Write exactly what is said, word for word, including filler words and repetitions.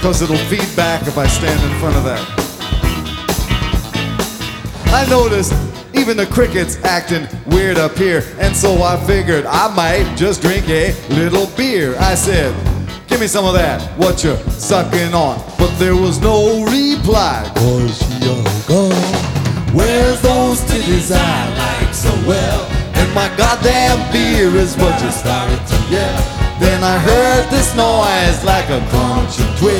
because it'll feed back if I stand in front of that. I noticed even the crickets acting weird up here, and so I figured I might just drink a little beer. I said, give me some of that, what you sucking on? But there was no reply, cause she all gone. Where's those titties I like so well? And my goddamn beer is what you started to yell. Then I heard this noise like a crunching twig.